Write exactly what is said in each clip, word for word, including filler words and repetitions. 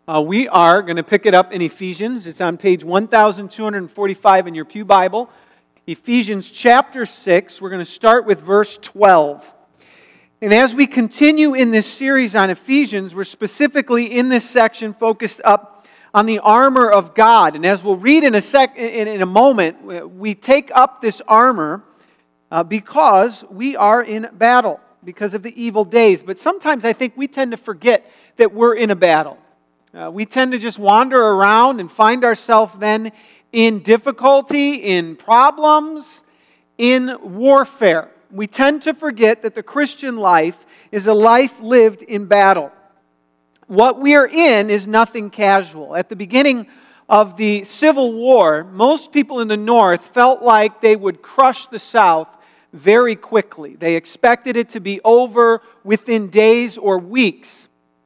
Uh, we are going to pick it up in Ephesians. It's on page one thousand two hundred forty-five in your pew Bible. Ephesians chapter six. We're going to start with verse twelve. And as we continue in this series on Ephesians, we're specifically in this section focused up on the armor of God. And as we'll read in a sec, in, in a moment, we take up this armor uh, because we are in battle, because of the evil days. But sometimes I think we tend to forget that we're in a battle. Uh, we tend to just wander around and find ourselves then in difficulty, in problems, in warfare. We tend to forget that the Christian life is a life lived in battle. What we are in is nothing casual. At the beginning of the Civil War, most people in the North felt like they would crush the South very quickly. They expected it to be over within days or weeks.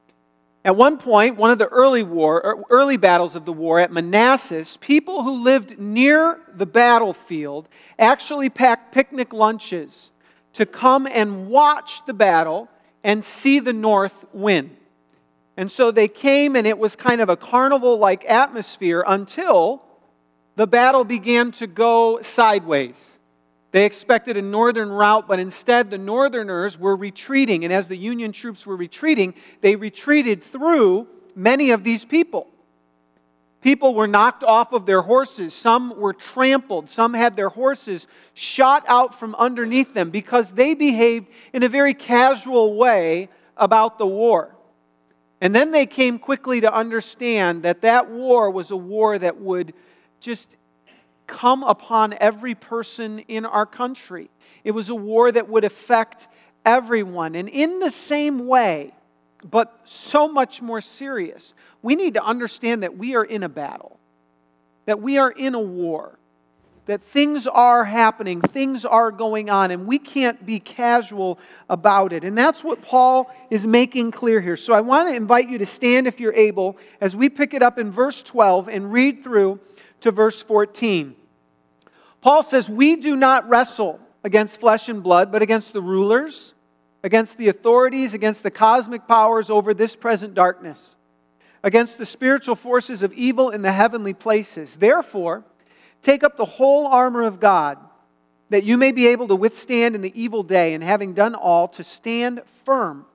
At one point, one of the early war, early battles of the war at Manassas, people who lived near the battlefield actually packed picnic lunches to come and watch the battle and see the North win. And so they came, and it was kind of a carnival-like atmosphere until the battle began to go sideways. They expected a northern route, but instead the Northerners were retreating. And as the Union troops were retreating, they retreated through many of these people. People were knocked off of their horses. Some were trampled. Some had their horses shot out from underneath them because they behaved in a very casual way about the war. And then they came quickly to understand that that war was a war that would just come upon every person in our country. It was a war that would affect everyone. And in the same way, but so much more serious, we need to understand that we are in a battle, that we are in a war, that things are happening, things are going on, and we can't be casual about it. And that's what Paul is making clear here. So I want to invite you to stand if you're able as we pick it up in verse twelve and read through to verse fourteen. Paul says, "We do not wrestle against flesh and blood, but against the rulers, against the authorities, against the cosmic powers over this present darkness, against the spiritual forces of evil in the heavenly places. Therefore, take up the whole armor of God, that you may be able to withstand in the evil day, and having done all, to stand firm.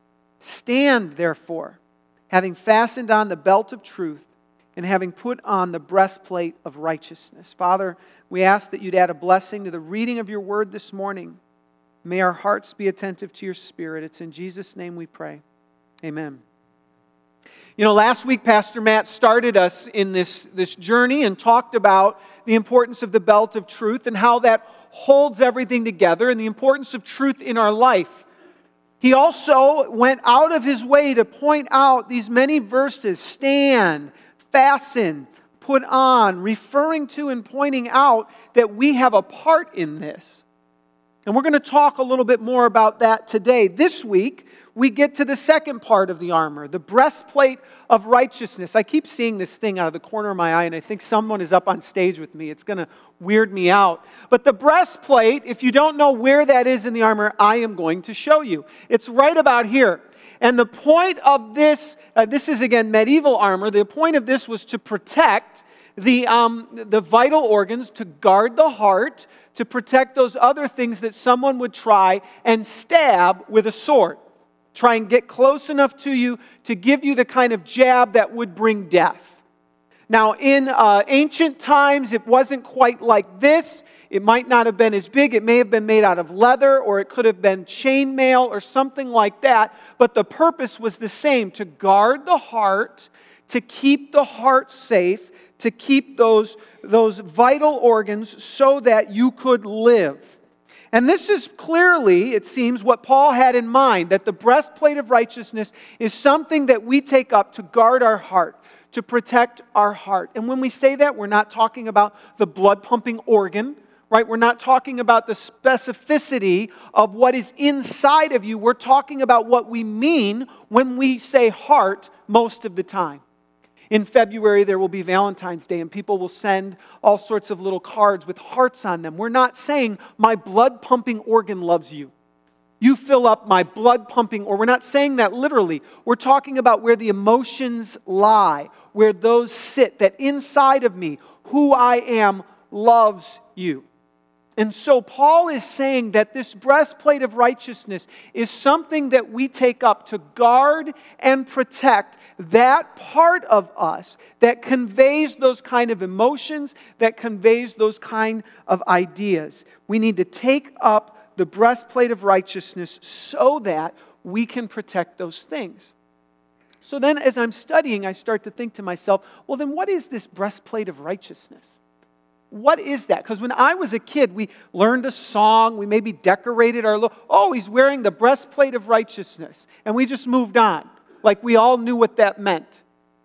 Stand, therefore, having fastened on the belt of truth, and having put on the breastplate of righteousness." Father, we ask that you'd add a blessing to the reading of your word this morning. May our hearts be attentive to your Spirit. It's in Jesus' name we pray. Amen. You know, last week Pastor Matt started us in this, this journey and talked about the importance of the belt of truth and how that holds everything together and the importance of truth in our life. He also went out of his way to point out these many verses: stand, fasten, put on, referring to and pointing out that we have a part in this. And we're going to talk a little bit more about that today. This week, we get to the second part of the armor, the breastplate of righteousness. I keep seeing this thing out of the corner of my eye, and I think someone is up on stage with me. It's going to weird me out. But the breastplate, if you don't know where that is in the armor, I am going to show you. It's right about here. And the point of this, uh, this is again medieval armor, the point of this was to protect the, um, the vital organs, to guard the heart, to protect those other things that someone would try and stab with a sword. Try and get close enough to you to give you the kind of jab that would bring death. Now, in uh, ancient times, it wasn't quite like this. It might not have been as big. It may have been made out of leather, or it could have been chainmail or something like that. But the purpose was the same: to guard the heart, to keep the heart safe, to keep those, those vital organs so that you could live. And this is clearly, it seems, what Paul had in mind, that the breastplate of righteousness is something that we take up to guard our heart, to protect our heart. And when we say that, we're not talking about the blood-pumping organ, right? We're not talking about the specificity of what is inside of you. We're talking about what we mean when we say heart most of the time. In February, there will be Valentine's Day, and people will send all sorts of little cards with hearts on them. We're not saying, my blood-pumping organ loves you. You fill up my blood pumping, or we're not saying that literally. We're talking about where the emotions lie, where those sit, that inside of me, who I am loves you. And so Paul is saying that this breastplate of righteousness is something that we take up to guard and protect that part of us that conveys those kind of emotions, that conveys those kind of ideas. We need to take up the breastplate of righteousness so that we can protect those things. So then as I'm studying, I start to think to myself, well then what is this breastplate of righteousness? What is that? Because when I was a kid, we learned a song, we maybe decorated our little, oh, he's wearing the breastplate of righteousness. And we just moved on, like we all knew what that meant.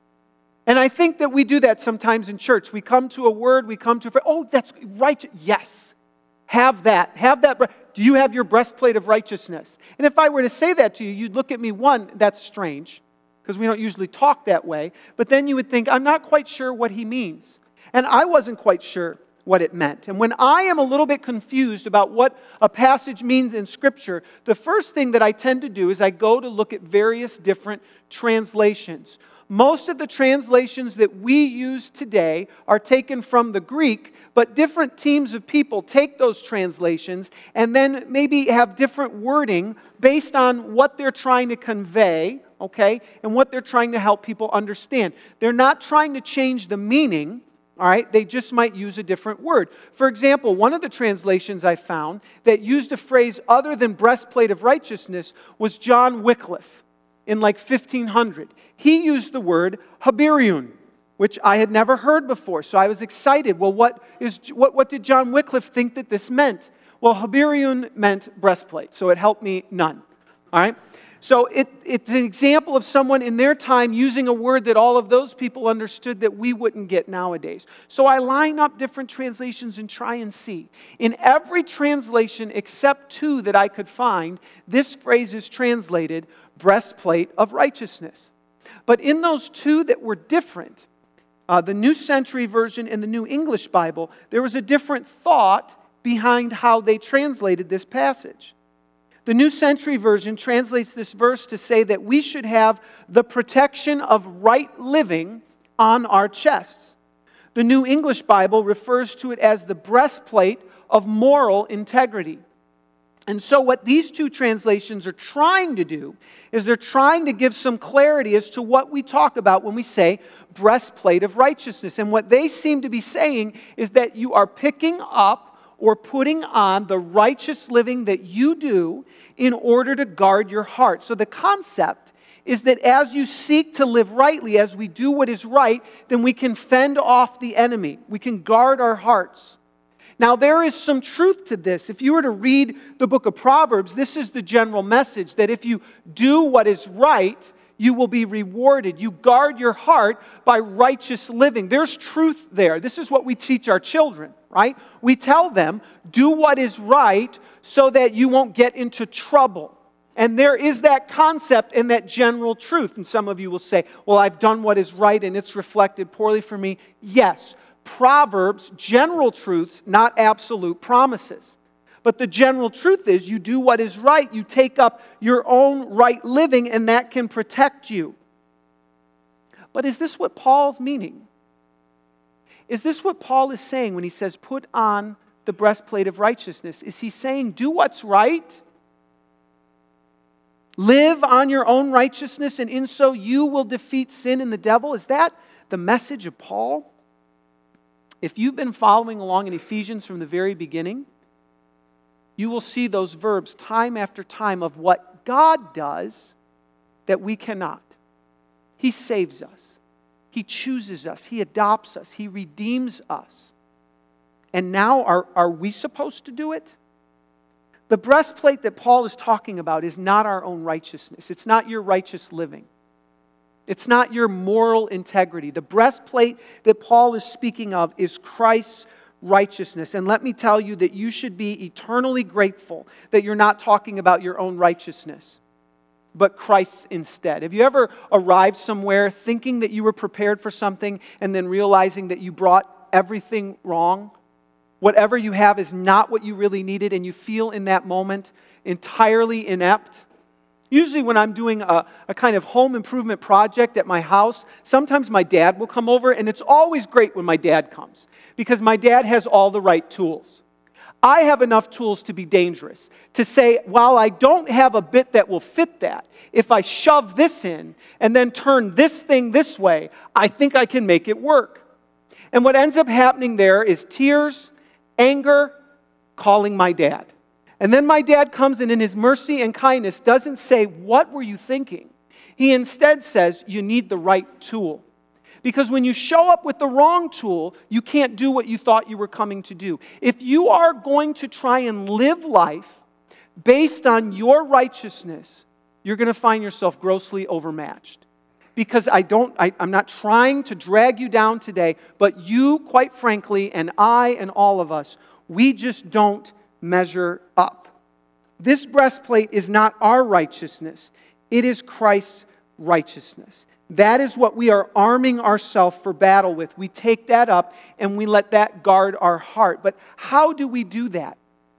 And I think that we do that sometimes in church. We come to a word, we come to a, oh, that's righteous. Yes, have that. Have that. Do you have your breastplate of righteousness? And if I were to say that to you, you'd look at me, one, that's strange, because we don't usually talk that way. But then you would think, I'm not quite sure what he means. And I wasn't quite sure what it meant. And when I am a little bit confused about what a passage means in Scripture, the first thing that I tend to do is I go to look at various different translations. Most of the translations that we use today are taken from the Greek, but different teams of people take those translations and then maybe have different wording based on what they're trying to convey, okay, and what they're trying to help people understand. They're not trying to change the meaning. All right, they just might use a different word. For example, one of the translations I found that used a phrase other than breastplate of righteousness was John Wycliffe in like fifteen hundred. He used the word habirion, which I had never heard before. So I was excited. Well, what is what, what did John Wycliffe think that this meant? Well, habirion meant breastplate, so it helped me none. All right? So it, it's an example of someone in their time using a word that all of those people understood that we wouldn't get nowadays. So I line up different translations and try and see. In every translation except two that I could find, this phrase is translated breastplate of righteousness. But in those two that were different, uh, the New Century Version and the New English Bible, there was a different thought behind how they translated this passage. The New Century Version translates this verse to say that we should have the protection of right living on our chests. The New English Bible refers to it as the breastplate of moral integrity. And so what these two translations are trying to do is they're trying to give some clarity as to what we talk about when we say breastplate of righteousness. And what they seem to be saying is that you are picking up or putting on the righteous living that you do in order to guard your heart. So the concept is that as you seek to live rightly, as we do what is right, then we can fend off the enemy. We can guard our hearts. Now, there is some truth to this. If you were to read the book of Proverbs, this is the general message, that if you do what is right, you will be rewarded. You guard your heart by righteous living. There's truth there. This is what we teach our children, right? We tell them, do what is right so that you won't get into trouble. And there is that concept and that general truth. And some of you will say, well, I've done what is right and it's reflected poorly for me. Yes, Proverbs, general truths, not absolute promises. But the general truth is you do what is right, you take up your own right living, and that can protect you. But is this what Paul's meaning? Is this what Paul is saying when he says, put on the breastplate of righteousness? Is he saying, do what's right? Live on your own righteousness, and in so you will defeat sin and the devil? Is that the message of Paul? If you've been following along in Ephesians from the very beginning, you will see those verbs time after time of what God does that we cannot. He saves us. He chooses us. He adopts us. He redeems us. And now, are, are we supposed to do it? The breastplate that Paul is talking about is not our own righteousness. It's not your righteous living. It's not your moral integrity. The breastplate that Paul is speaking of is Christ's righteousness. And let me tell you that you should be eternally grateful that you're not talking about your own righteousness, but Christ's instead. Have you ever arrived somewhere thinking that you were prepared for something and then realizing that you brought everything wrong? Whatever you have is not what you really needed, and you feel in that moment entirely inept? Usually when I'm doing a, a kind of home improvement project at my house, sometimes my dad will come over, and it's always great when my dad comes because my dad has all the right tools. I have enough tools to be dangerous, to say, while I don't have a bit that will fit that, if I shove this in and then turn this thing this way, I think I can make it work. And what ends up happening there is tears, anger, calling my dad. And then my dad comes and in his mercy and kindness doesn't say, "What were you thinking?" He instead says, "You need the right tool." Because when you show up with the wrong tool, you can't do what you thought you were coming to do. If you are going to try and live life based on your righteousness, you're going to find yourself grossly overmatched. Because I don't, I, I'm not trying to drag you down today, but you, quite frankly, and I and all of us, we just don't measure up. This breastplate is not our righteousness. It is Christ's righteousness. That is what we are arming ourselves for battle with. We take that up and we let that guard our heart. But how do we do that?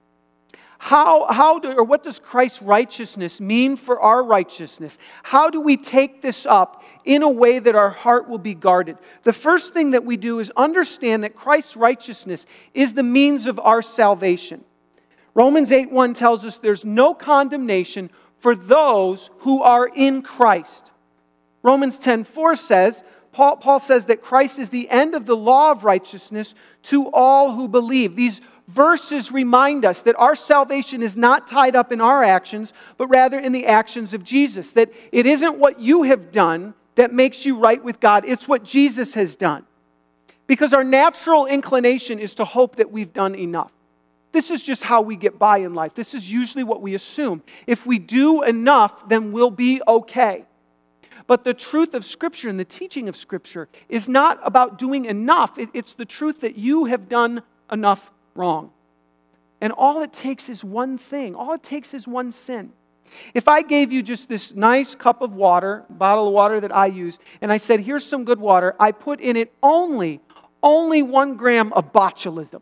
How, how do, or what does Christ's righteousness mean for our righteousness? How do we take this up in a way that our heart will be guarded? The first thing that we do is understand that Christ's righteousness is the means of our salvation. Romans eight one tells us there's no condemnation for those who are in Christ. Romans ten four says, Paul, Paul says that Christ is the end of the law of righteousness to all who believe. These verses remind us that our salvation is not tied up in our actions, but rather in the actions of Jesus. That it isn't what you have done that makes you right with God. It's what Jesus has done. Because our natural inclination is to hope that we've done enough. This is just how we get by in life. This is usually what we assume. If we do enough, then we'll be okay. But the truth of Scripture and the teaching of Scripture is not about doing enough. It's the truth that you have done enough wrong. And all it takes is one thing. All it takes is one sin. If I gave you just this nice cup of water, bottle of water that I use, and I said, here's some good water, I put in it only, only one gram of botulism,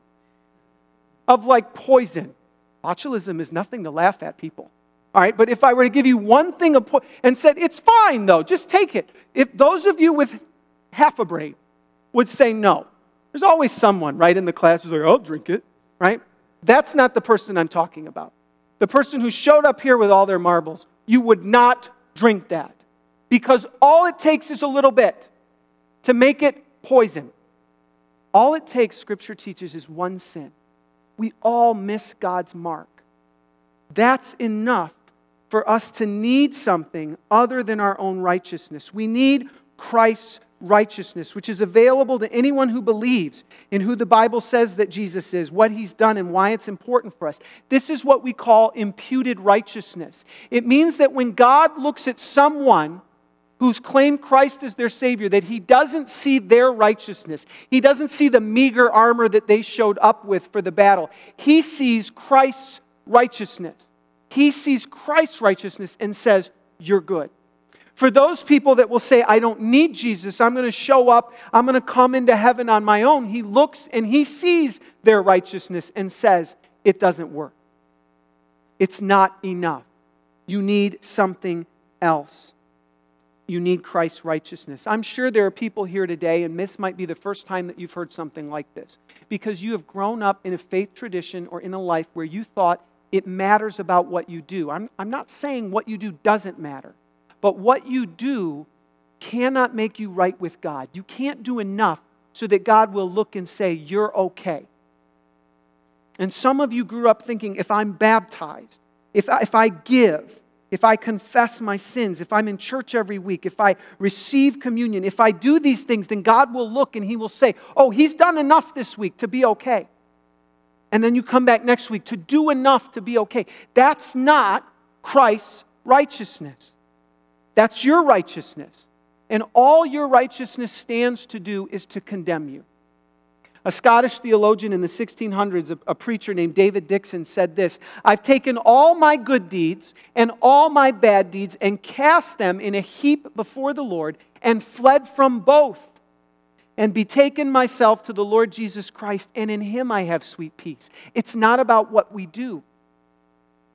of like poison. Botulism is nothing to laugh at, people. All right, but if I were to give you one thing of po- and said, it's fine though, just take it. If those of you with half a brain would say no, there's always someone, right, in the class who's like, I'll drink it, right? That's not the person I'm talking about. The person who showed up here with all their marbles, you would not drink that. Because all it takes is a little bit to make it poison. All it takes, Scripture teaches, is one sin. We all miss God's mark. That's enough for us to need something other than our own righteousness. We need Christ's righteousness, which is available to anyone who believes in who the Bible says that Jesus is, what He's done, and why it's important for us. This is what we call imputed righteousness. It means that when God looks at someone who's claimed Christ as their Savior, that He doesn't see their righteousness. He doesn't see the meager armor that they showed up with for the battle. He sees Christ's righteousness. He sees Christ's righteousness and says, you're good. For those people that will say, I don't need Jesus, I'm going to show up, I'm going to come into heaven on my own, He looks and He sees their righteousness and says, it doesn't work. It's not enough. You need something else. You need Christ's righteousness. I'm sure there are people here today, and this might be the first time that you've heard something like this, because you have grown up in a faith tradition or in a life where you thought it matters about what you do. I'm, I'm not saying what you do doesn't matter, but what you do cannot make you right with God. You can't do enough so that God will look and say, you're okay. And some of you grew up thinking, if I'm baptized, if I, if I give, if I confess my sins, if I'm in church every week, if I receive communion, if I do these things, then God will look and He will say, oh, he's done enough this week to be okay. And then you come back next week to do enough to be okay. That's not Christ's righteousness. That's your righteousness. And all your righteousness stands to do is to condemn you. A Scottish theologian in the sixteen hundreds, a, a preacher named David Dixon, said this, I've taken all my good deeds and all my bad deeds and cast them in a heap before the Lord and fled from both and betaken myself to the Lord Jesus Christ, and in Him I have sweet peace. It's not about what we do.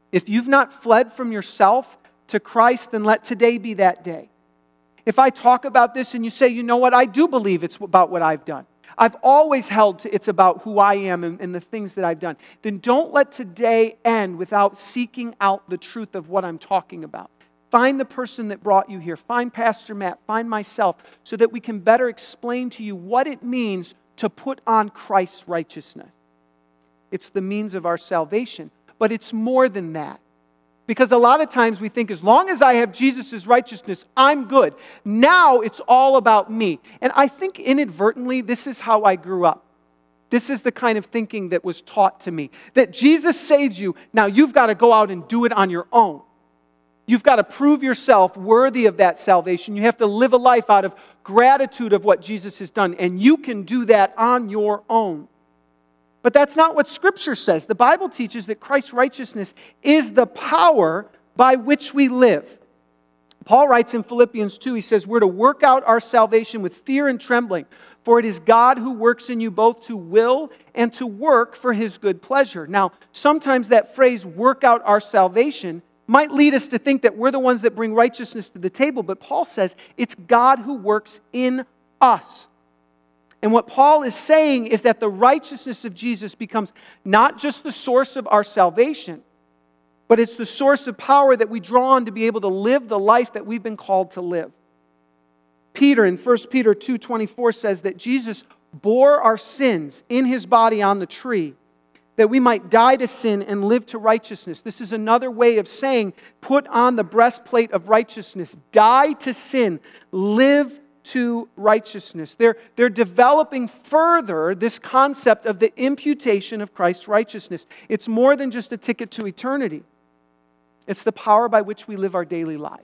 If you've not fled from yourself to Christ, then let today be that day. If I talk about this and you say, you know what, I do believe it's about what I've done. I've always held to it's about who I am and, and the things that I've done. Then don't let today end without seeking out the truth of what I'm talking about. Find the person that brought you here. Find Pastor Matt. Find myself so that we can better explain to you what it means to put on Christ's righteousness. It's the means of our salvation. But it's more than that. Because a lot of times we think as long as I have Jesus' righteousness, I'm good. Now it's all about me. And I think inadvertently this is how I grew up. This is the kind of thinking that was taught to me. That Jesus saves you, now you've got to go out and do it on your own. You've got to prove yourself worthy of that salvation. You have to live a life out of gratitude of what Jesus has done. And you can do that on your own. But that's not what Scripture says. The Bible teaches that Christ's righteousness is the power by which we live. Paul writes in Philippians two, he says, we're to work out our salvation with fear and trembling, for it is God who works in you both to will and to work for His good pleasure. Now, sometimes that phrase, work out our salvation, might lead us to think that we're the ones that bring righteousness to the table, but Paul says it's God who works in us. And what Paul is saying is that the righteousness of Jesus becomes not just the source of our salvation, but it's the source of power that we draw on to be able to live the life that we've been called to live. Peter in First Peter two twenty-four says that Jesus bore our sins in His body on the tree, that we might die to sin and live to righteousness. This is another way of saying, put on the breastplate of righteousness, die to sin, live to righteousness. They're, they're developing further this concept of the imputation of Christ's righteousness. It's more than just a ticket to eternity. It's the power by which we live our daily lives.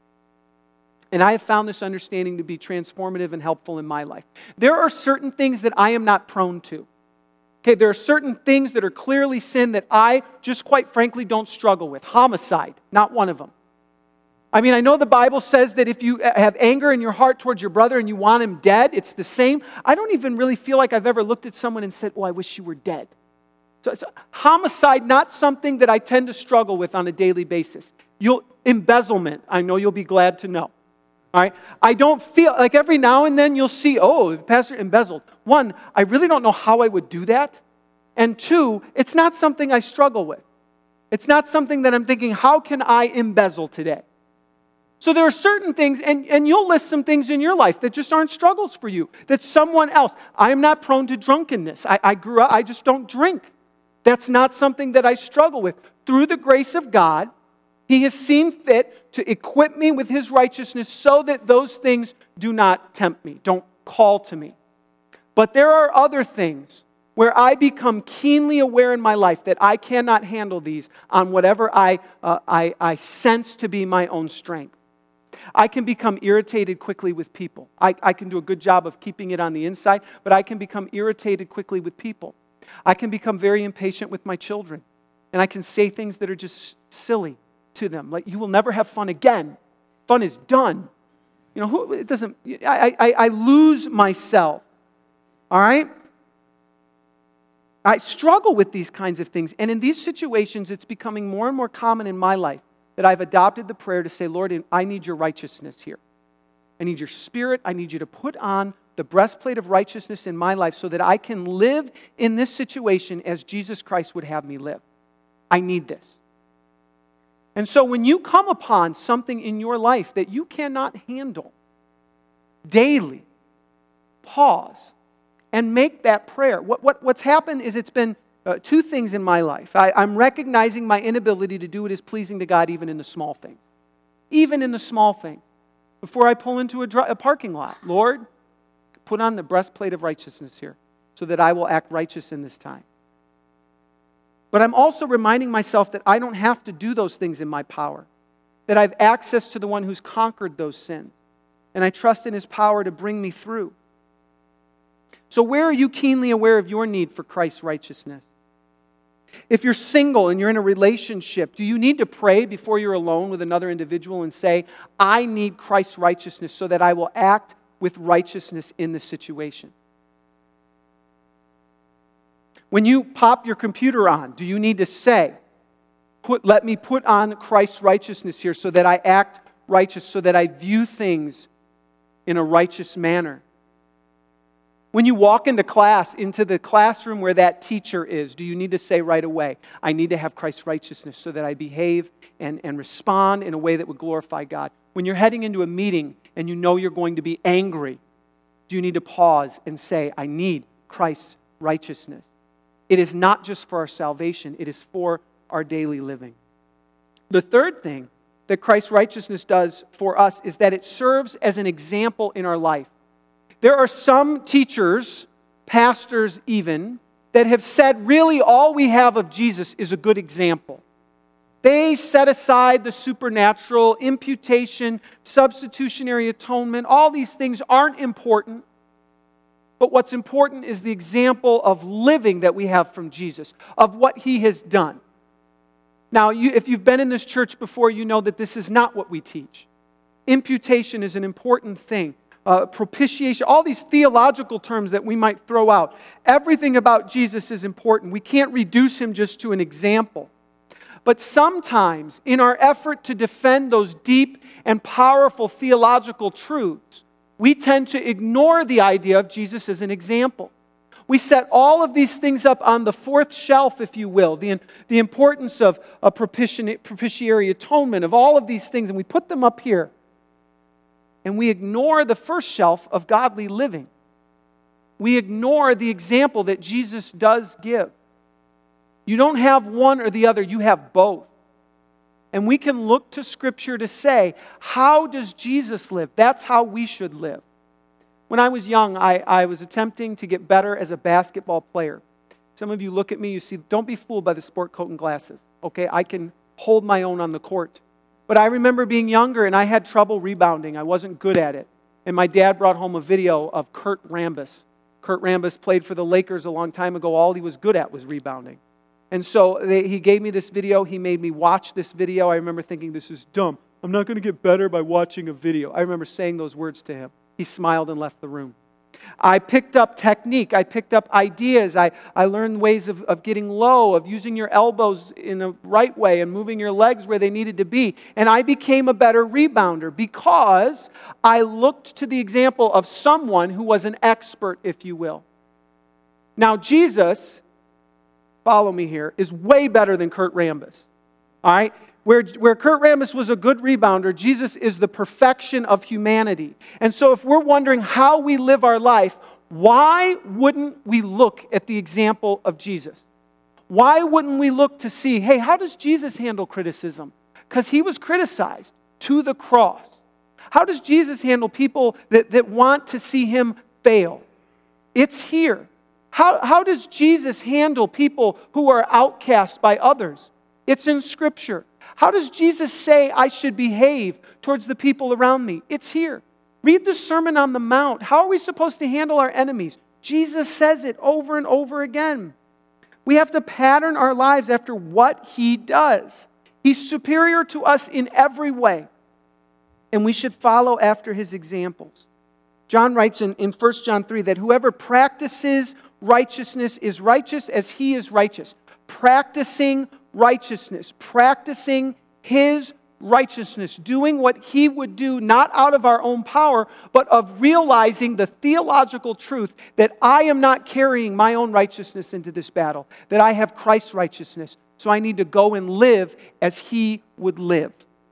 And I have found this understanding to be transformative and helpful in my life. There are certain things that I am not prone to. Okay, there are certain things that are clearly sin that I just quite frankly don't struggle with. Homicide, not one of them. I mean, I know the Bible says that if you have anger in your heart towards your brother and you want him dead, it's the same. I don't even really feel like I've ever looked at someone and said, oh, I wish you were dead. So it's homicide, not something that I tend to struggle with on a daily basis. You'll, embezzlement, I know you'll be glad to know. All right? I don't feel, like every now and then you'll see, oh, the pastor embezzled. One, I really don't know how I would do that. And two, it's not something I struggle with. It's not something that I'm thinking, how can I embezzle today? So there are certain things, and, and you'll list some things in your life that just aren't struggles for you, that someone else. I am not prone to drunkenness. I, I grew up, I just don't drink. That's not something that I struggle with. Through the grace of God, He has seen fit to equip me with His righteousness so that those things do not tempt me, don't call to me. But there are other things where I become keenly aware in my life that I cannot handle these on whatever I, uh, I, I sense to be my own strength. I can become irritated quickly with people. I, I can do a good job of keeping it on the inside, but I can become irritated quickly with people. I can become very impatient with my children. And I can say things that are just silly to them. Like, you will never have fun again. Fun is done. You know, who, it doesn't, I, I, I lose myself. All right? I struggle with these kinds of things. And in these situations, it's becoming more and more common in my life that I've adopted the prayer to say, Lord, I need your righteousness here. I need your Spirit. I need you to put on the breastplate of righteousness in my life so that I can live in this situation as Jesus Christ would have me live. I need this. And so when you come upon something in your life that you cannot handle daily, pause and make that prayer. What, what, what's happened is it's been Uh, two things in my life. I, I'm recognizing my inability to do what is pleasing to God even in the small things. Even in the small things. Before I pull into a, dry, a parking lot, Lord, put on the breastplate of righteousness here so that I will act righteous in this time. But I'm also reminding myself that I don't have to do those things in my power. That I have access to the one who's conquered those sins. And I trust in His power to bring me through. So where are you keenly aware of your need for Christ's righteousness? If you're single and you're in a relationship, do you need to pray before you're alone with another individual and say, I need Christ's righteousness so that I will act with righteousness in this situation? When you pop your computer on, do you need to say, Put, let me put on Christ's righteousness here so that I act righteous, so that I view things in a righteous manner. When you walk into class, into the classroom where that teacher is, do you need to say right away, I need to have Christ's righteousness so that I behave and, and respond in a way that would glorify God? When you're heading into a meeting and you know you're going to be angry, do you need to pause and say, I need Christ's righteousness? It is not just for our salvation, it is for our daily living. The third thing that Christ's righteousness does for us is that it serves as an example in our life. There are some teachers, pastors even, that have said really all we have of Jesus is a good example. They set aside the supernatural, imputation, substitutionary atonement. All these things aren't important. But what's important is the example of living that we have from Jesus, of what He has done. Now, you, if you've been in this church before, you know that this is not what we teach. Imputation is an important thing. Uh, propitiation, all these theological terms that we might throw out. Everything about Jesus is important. We can't reduce Him just to an example. But sometimes, in our effort to defend those deep and powerful theological truths, we tend to ignore the idea of Jesus as an example. We set all of these things up on the fourth shelf, if you will, the, the importance of a propitiatory, propitiatory atonement, of all of these things, and we put them up here. And we ignore the first shelf of godly living. We ignore the example that Jesus does give. You don't have one or the other, you have both. And we can look to Scripture to say, how does Jesus live? That's how we should live. When I was young, I, I was attempting to get better as a basketball player. Some of you look at me, you see, don't be fooled by the sport coat and glasses. Okay, I can hold my own on the court. But I remember being younger and I had trouble rebounding. I wasn't good at it. And my dad brought home a video of Kurt Rambis. Kurt Rambis played for the Lakers a long time ago. All he was good at was rebounding. And so they, he gave me this video. He made me watch this video. I remember thinking, this is dumb. I'm not going to get better by watching a video. I remember saying those words to him. He smiled and left the room. I picked up technique. I picked up ideas. I, I learned ways of, of getting low, of using your elbows in a right way and moving your legs where they needed to be. And I became a better rebounder because I looked to the example of someone who was an expert, if you will. Now, Jesus, follow me here, is way better than Kurt Rambis. All right? Where, where Kurt Rambis was a good rebounder, Jesus is the perfection of humanity. And so if we're wondering how we live our life, why wouldn't we look at the example of Jesus? Why wouldn't we look to see, hey, how does Jesus handle criticism? Because He was criticized to the cross. How does Jesus handle people that, that want to see Him fail? It's here. How, how does Jesus handle people who are outcast by others? It's in Scripture. How does Jesus say I should behave towards the people around me? It's here. Read the Sermon on the Mount. How are we supposed to handle our enemies? Jesus says it over and over again. We have to pattern our lives after what He does. He's superior to us in every way. And we should follow after His examples. John writes in, in First John three that whoever practices righteousness is righteous as He is righteous. Practicing righteousness, practicing His righteousness, doing what He would do not out of our own power, but of realizing the theological truth that I am not carrying my own righteousness into this battle, that I have Christ's righteousness, so I need to go and live as He would live.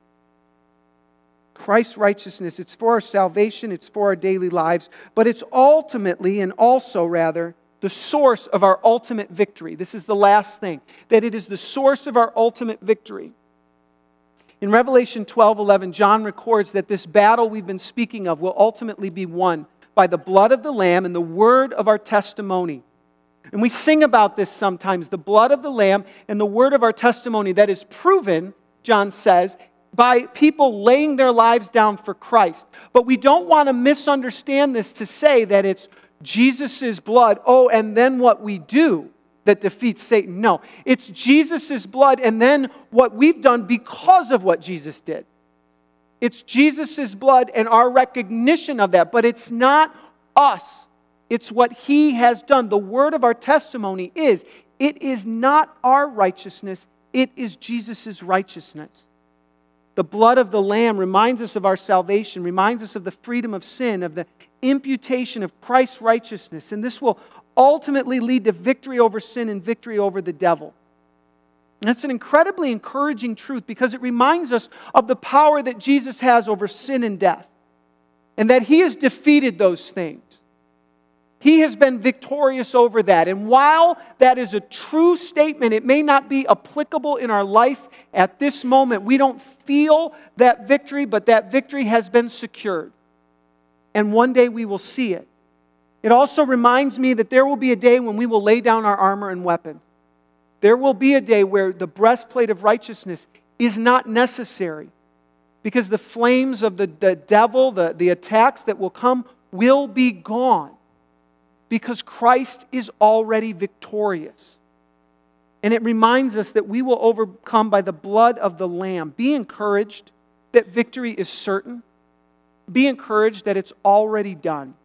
Christ's righteousness, it's for our salvation, it's for our daily lives, but it's ultimately and also rather the source of our ultimate victory. This is the last thing, that it is the source of our ultimate victory. In Revelation twelve eleven, John records that this battle we've been speaking of will ultimately be won by the blood of the Lamb and the word of our testimony. And we sing about this sometimes, the blood of the Lamb and the word of our testimony that is proven, John says, by people laying their lives down for Christ. But we don't want to misunderstand this to say that it's Jesus' blood, oh, and then what we do that defeats Satan. No, it's Jesus' blood and then what we've done because of what Jesus did. It's Jesus' blood and our recognition of that, but it's not us. It's what He has done. The word of our testimony is, it is not our righteousness, it is Jesus' righteousness. The blood of the Lamb reminds us of our salvation, reminds us of the freedom of sin, of the imputation of Christ's righteousness. And this will ultimately lead to victory over sin and victory over the devil. And that's an incredibly encouraging truth because it reminds us of the power that Jesus has over sin and death. And that He has defeated those things. He has been victorious over that. And while that is a true statement, it may not be applicable in our life at this moment. We don't feel that victory, but that victory has been secured. And one day we will see it. It also reminds me that there will be a day when we will lay down our armor and weapons. There will be a day where the breastplate of righteousness is not necessary because the flames of the, the devil, the, the attacks that will come, will be gone because Christ is already victorious. And it reminds us that we will overcome by the blood of the Lamb. Be encouraged that victory is certain. Be encouraged that it's already done.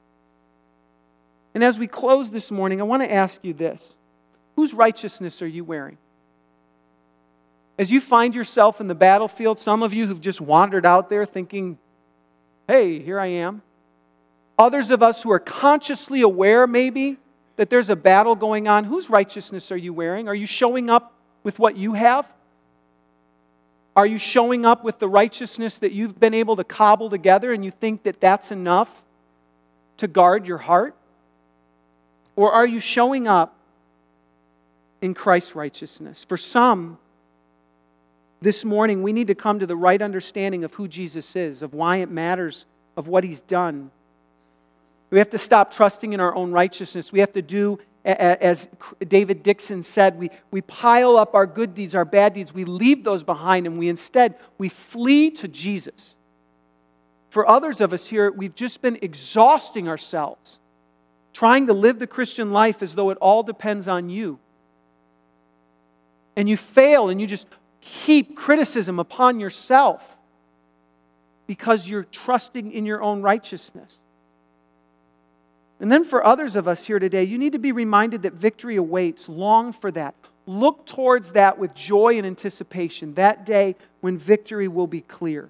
And as we close this morning, I want to ask you this. Whose righteousness are you wearing? As you find yourself in the battlefield, some of you who've just wandered out there thinking, hey, here I am. Others of us who are consciously aware maybe that there's a battle going on. Whose righteousness are you wearing? Are you showing up with what you have? Are you showing up with the righteousness that you've been able to cobble together and you think that that's enough to guard your heart? Or are you showing up in Christ's righteousness? For some, this morning, we need to come to the right understanding of who Jesus is, of why it matters, of what He's done. We have to stop trusting in our own righteousness. We have to do, as David Dixon said, we, we pile up our good deeds, our bad deeds. We leave those behind and we instead, we flee to Jesus. For others of us here, we've just been exhausting ourselves, trying to live the Christian life as though it all depends on you. And you fail and you just heap criticism upon yourself because you're trusting in your own righteousness. And then for others of us here today, you need to be reminded that victory awaits. Long for that. Look towards that with joy and anticipation. That day when victory will be clear.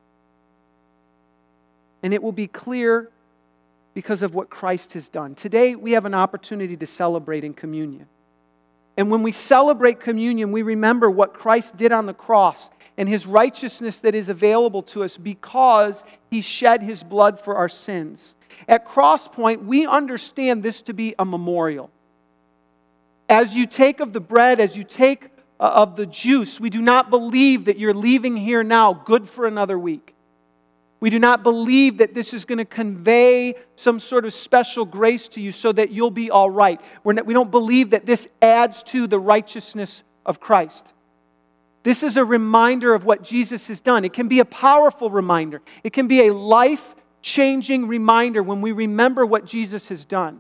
And it will be clear because of what Christ has done. Today we have an opportunity to celebrate in communion. And when we celebrate communion, we remember what Christ did on the cross and His righteousness that is available to us because He shed His blood for our sins. At Crosspoint, we understand this to be a memorial. As you take of the bread, as you take of the juice, we do not believe that you're leaving here now good for another week. We do not believe that this is going to convey some sort of special grace to you so that you'll be all right. We're not, we don't believe that this adds to the righteousness of Christ. This is a reminder of what Jesus has done. It can be a powerful reminder. It can be a life-changing reminder when we remember what Jesus has done.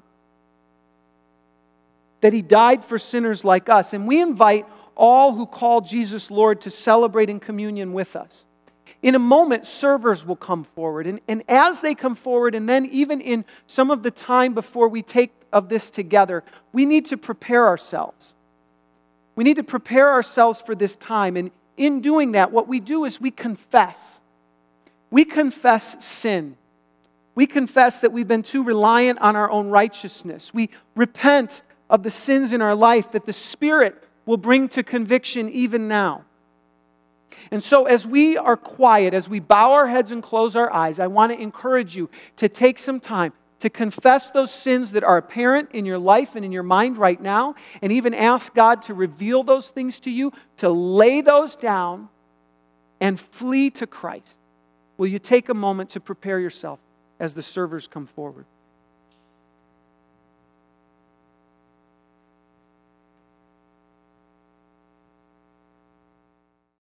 That He died for sinners like us. And we invite all who call Jesus Lord to celebrate in communion with us. In a moment, servers will come forward. And, and as they come forward, and then even in some of the time before we take of this together, we need to prepare ourselves. We need to prepare ourselves for this time. And in doing that, what we do is we confess. We confess sin. We confess that we've been too reliant on our own righteousness. We repent of the sins in our life that the Spirit will bring to conviction even now. And so as we are quiet, as we bow our heads and close our eyes, I want to encourage you to take some time to confess those sins that are apparent in your life and in your mind right now, and even ask God to reveal those things to you, to lay those down and flee to Christ. Will you take a moment to prepare yourself as the servers come forward?